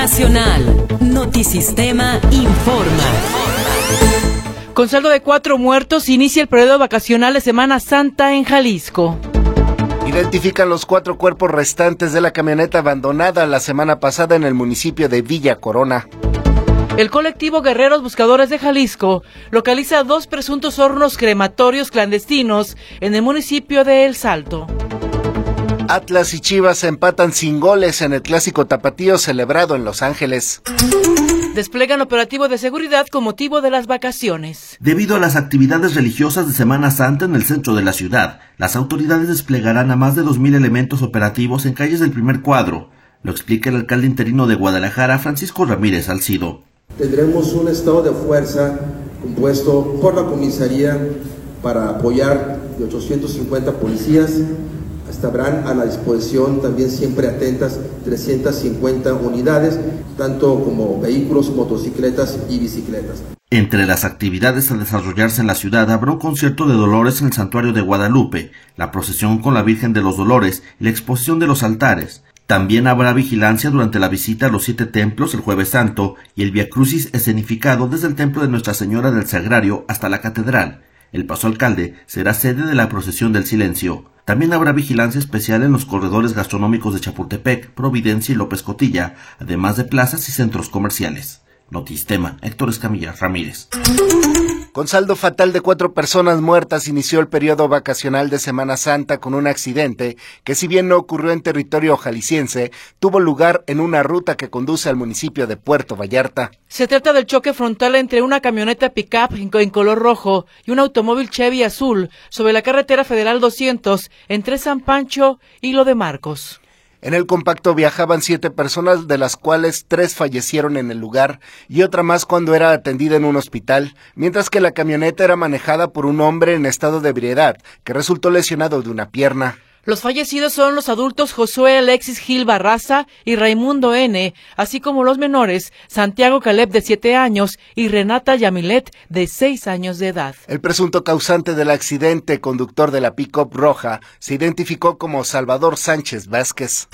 Nacional. Notisistema informa. Con saldo de 4 muertos, inicia el periodo vacacional de Semana Santa en Jalisco. Identifican los 4 cuerpos restantes de la camioneta abandonada la semana pasada en el municipio de Villa Corona. El colectivo Guerreros Buscadores de Jalisco localiza 2 presuntos hornos crematorios clandestinos en el municipio de El Salto. Atlas y Chivas se empatan sin goles en el clásico tapatío celebrado en Los Ángeles. Desplegan operativo de seguridad con motivo de las vacaciones. Debido a las actividades religiosas de Semana Santa en el centro de la ciudad, las autoridades desplegarán a más de 2,000 elementos operativos en calles del primer cuadro. Lo explica el alcalde interino de Guadalajara, Francisco Ramírez Salcido. Tendremos un estado de fuerza compuesto por la comisaría para apoyar de 850 policías. Estarán a la disposición también siempre atentas 350 unidades, tanto como vehículos, motocicletas y bicicletas. Entre las actividades a desarrollarse en la ciudad habrá un concierto de Dolores en el Santuario de Guadalupe, la procesión con la Virgen de los Dolores y la exposición de los altares. También habrá vigilancia durante la visita a los 7 templos el Jueves Santo y el Viacrucis escenificado desde el templo de Nuestra Señora del Sagrario hasta la catedral. El Paso Alcalde será sede de la procesión del Silencio. También habrá vigilancia especial en los corredores gastronómicos de Chapultepec, Providencia y López Cotilla, además de plazas y centros comerciales. Notisistema, Héctor Escamilla Ramírez. Con saldo fatal de 4 personas muertas, inició el periodo vacacional de Semana Santa con un accidente que, si bien no ocurrió en territorio jalisciense, tuvo lugar en una ruta que conduce al municipio de Puerto Vallarta. Se trata del choque frontal entre una camioneta pick-up en color rojo y un automóvil Chevy azul sobre la carretera federal 200 entre San Pancho y Lo de Marcos. En el compacto viajaban 7 personas, de las cuales 3 fallecieron en el lugar y otra más cuando era atendida en un hospital, mientras que la camioneta era manejada por un hombre en estado de ebriedad, que resultó lesionado de una pierna. Los fallecidos son los adultos Josué Alexis Gil Barraza y Raimundo N., así como los menores Santiago Caleb de 7 años y Renata Yamilet de 6 años de edad. El presunto causante del accidente, conductor de la pick-up roja, se identificó como Salvador Sánchez Vázquez.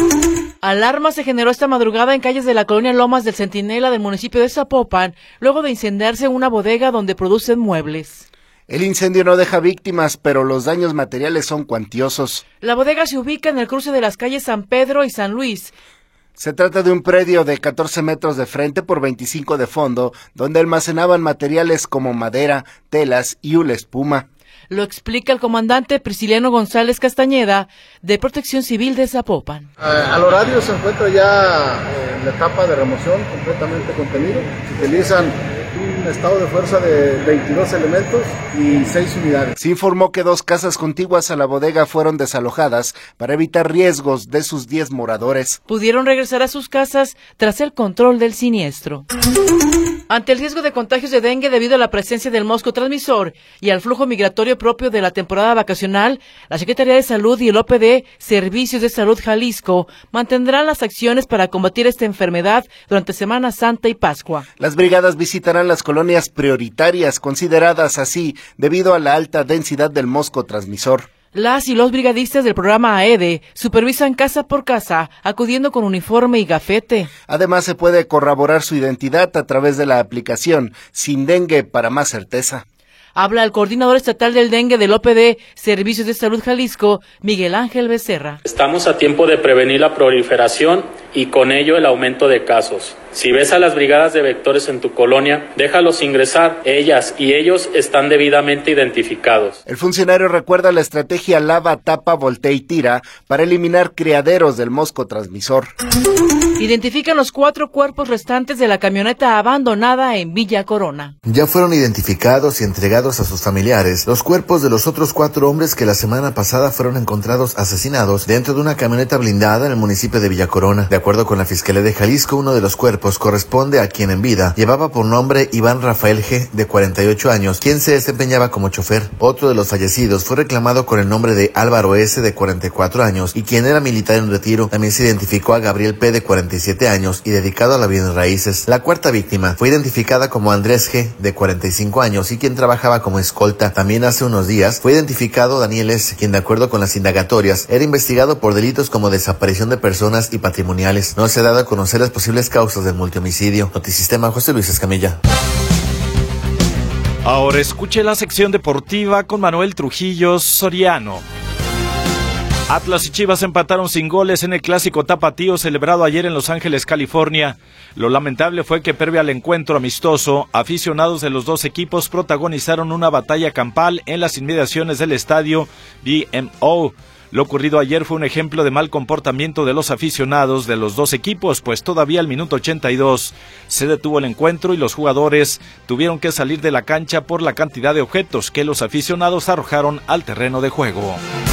Alarma se generó esta madrugada en calles de la colonia Lomas del Centinela del municipio de Zapopan, luego de incendiarse una bodega donde producen muebles. El incendio no deja víctimas, pero los daños materiales son cuantiosos. La bodega se ubica en el cruce de las calles San Pedro y San Luis. Se trata de un predio de 14 metros de frente por 25 de fondo, donde almacenaban materiales como madera, telas y una espuma. Lo explica el comandante Prisciliano González Castañeda, de Protección Civil de Zapopan. Al horario se encuentra ya en la etapa de remoción completamente contenido. Se utilizan un estado de fuerza de 22 elementos y 6 unidades. Se informó que 2 casas contiguas a la bodega fueron desalojadas para evitar riesgos de sus 10 moradores. Pudieron regresar a sus casas tras el control del siniestro. Ante el riesgo de contagios de dengue debido a la presencia del mosco transmisor y al flujo migratorio propio de la temporada vacacional, la Secretaría de Salud y el OPD Servicios de Salud Jalisco mantendrán las acciones para combatir esta enfermedad durante Semana Santa y Pascua. Las brigadas visitarán las colonias prioritarias, consideradas así debido a la alta densidad del mosco transmisor. Las y los brigadistas del programa AEDE supervisan casa por casa, acudiendo con uniforme y gafete. Además, se puede corroborar su identidad a través de la aplicación Sin Dengue para más certeza. Habla el coordinador estatal del dengue del OPD Servicios de Salud Jalisco, Miguel Ángel Becerra. Estamos a tiempo de prevenir la proliferación y con ello el aumento de casos. Si ves a las brigadas de vectores en tu colonia, déjalos ingresar. Ellas y ellos están debidamente identificados. El funcionario recuerda la estrategia lava, tapa, voltea y tira para eliminar criaderos del mosco transmisor. Identifican los 4 cuerpos restantes de la camioneta abandonada en Villa Corona. Ya fueron identificados y entregados a sus familiares los cuerpos de los otros 4 hombres que la semana pasada fueron encontrados asesinados dentro de una camioneta blindada en el municipio de Villa Corona. De acuerdo con la Fiscalía de Jalisco, uno de los cuerpos cuerpos corresponde a quien en vida llevaba por nombre Iván Rafael G., de 48 años, quien se desempeñaba como chofer. Otro de los fallecidos fue reclamado con el nombre de Álvaro S., de 44 años, y quien era militar en retiro. También se identificó a Gabriel P., de 47 años y dedicado a la bienes raíces. La cuarta víctima fue identificada como Andrés G., de 45 años y quien trabajaba como escolta. También hace unos días fue identificado Daniel S., quien de acuerdo con las indagatorias era investigado por delitos como desaparición de personas y patrimoniales. No se ha dado a conocer las posibles causas del multihomicidio. Notisistema, José Luis Escamilla. Ahora escuche la sección deportiva con Manuel Trujillo Soriano. Atlas y Chivas empataron sin goles en el clásico tapatío celebrado ayer en Los Ángeles, California. Lo lamentable fue que previo al encuentro amistoso, aficionados de los dos equipos protagonizaron una batalla campal en las inmediaciones del estadio BMO. Lo ocurrido ayer fue un ejemplo de mal comportamiento de los aficionados de los dos equipos, pues todavía al minuto 82 se detuvo el encuentro y los jugadores tuvieron que salir de la cancha por la cantidad de objetos que los aficionados arrojaron al terreno de juego.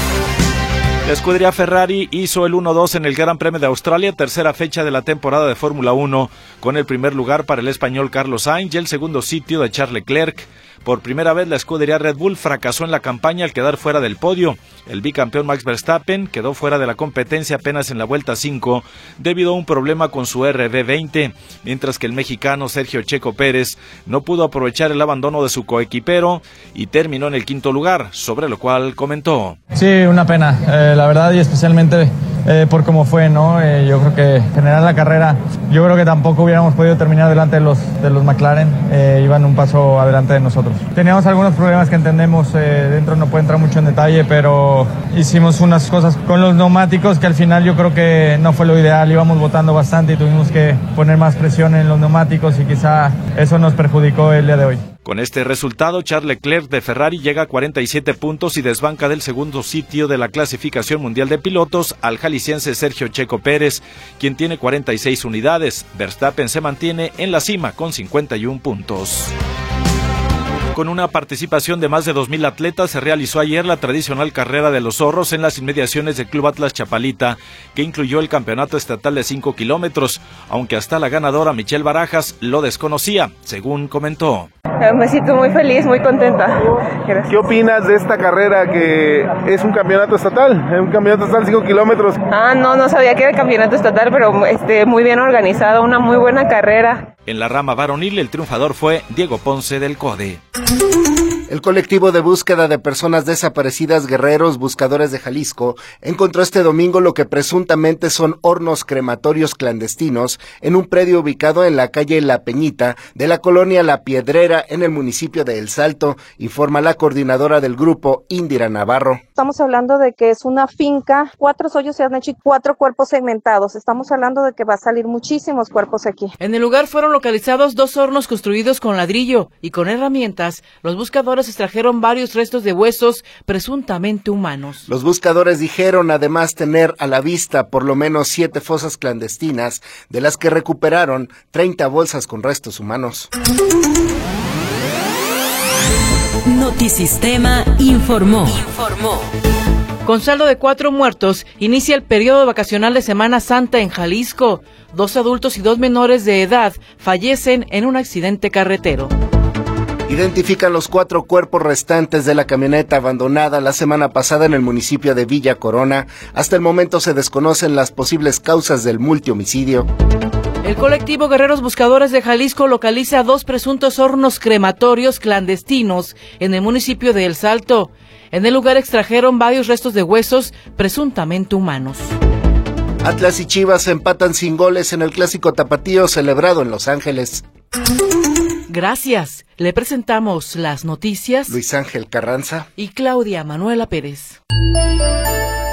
La escudería Ferrari hizo el 1-2 en el Gran Premio de Australia, tercera fecha de la temporada de Fórmula 1, con el primer lugar para el español Carlos Sainz y el segundo sitio de Charles Leclerc. Por primera vez la escudería Red Bull fracasó en la campaña al quedar fuera del podio. El bicampeón Max Verstappen quedó fuera de la competencia apenas en la vuelta 5 debido a un problema con su RB20, mientras que el mexicano Sergio Checo Pérez no pudo aprovechar el abandono de su coequipero y terminó en el quinto lugar, sobre lo cual comentó. Sí, una pena, la verdad, y especialmente por cómo fue, ¿no? Yo creo que en general la carrera, yo creo que tampoco hubiéramos podido terminar delante de los McLaren, iban un paso adelante de nosotros. Teníamos algunos problemas que entendemos, dentro no puedo entrar mucho en detalle, pero hicimos unas cosas con los neumáticos que al final yo creo que no fue lo ideal, íbamos botando bastante y tuvimos que poner más presión en los neumáticos y quizá eso nos perjudicó el día de hoy. Con este resultado, Charles Leclerc de Ferrari llega a 47 puntos y desbanca del segundo sitio de la clasificación mundial de pilotos al jalisciense Sergio Checo Pérez, quien tiene 46 unidades. Verstappen se mantiene en la cima con 51 puntos. Con una participación de más de 2,000 atletas, se realizó ayer la tradicional carrera de los zorros en las inmediaciones del Club Atlas Chapalita, que incluyó el campeonato estatal de 5 kilómetros, aunque hasta la ganadora Michelle Barajas lo desconocía, según comentó. Me siento muy feliz, muy contenta. Gracias. ¿Qué opinas de esta carrera que es un campeonato estatal? Un campeonato estatal 5 kilómetros. No sabía que era campeonato estatal, pero muy bien organizado, una muy buena carrera. En la rama varonil, el triunfador fue Diego Ponce del CODE. El colectivo de búsqueda de personas desaparecidas Guerreros Buscadores de Jalisco encontró este domingo lo que presuntamente son hornos crematorios clandestinos en un predio ubicado en la calle La Peñita de la colonia La Piedrera en el municipio de El Salto, informa la coordinadora del grupo, Indira Navarro. Estamos hablando de que es una finca, 4 hoyos se han hecho y 4 cuerpos segmentados. Estamos hablando de que va a salir muchísimos cuerpos aquí. En el lugar fueron localizados 2 hornos construidos con ladrillo y con herramientas. Los buscadores extrajeron varios restos de huesos presuntamente humanos. Los buscadores dijeron además tener a la vista por lo menos 7 fosas clandestinas, de las que recuperaron 30 bolsas con restos humanos. Notisistema informó. Con saldo de 4 muertos, inicia el periodo vacacional de Semana Santa en Jalisco. 2 adultos y 2 menores de edad fallecen en un accidente carretero. Identifican los 4 cuerpos restantes de la camioneta abandonada la semana pasada en el municipio de Villa Corona. Hasta el momento se desconocen las posibles causas del multihomicidio. El colectivo Guerreros Buscadores de Jalisco localiza 2 presuntos hornos crematorios clandestinos en el municipio de El Salto. En el lugar extrajeron varios restos de huesos presuntamente humanos. Atlas y Chivas empatan sin goles en el clásico tapatío celebrado en Los Ángeles. Gracias. Le presentamos las noticias. Luis Ángel Carranza y Claudia Manuela Pérez.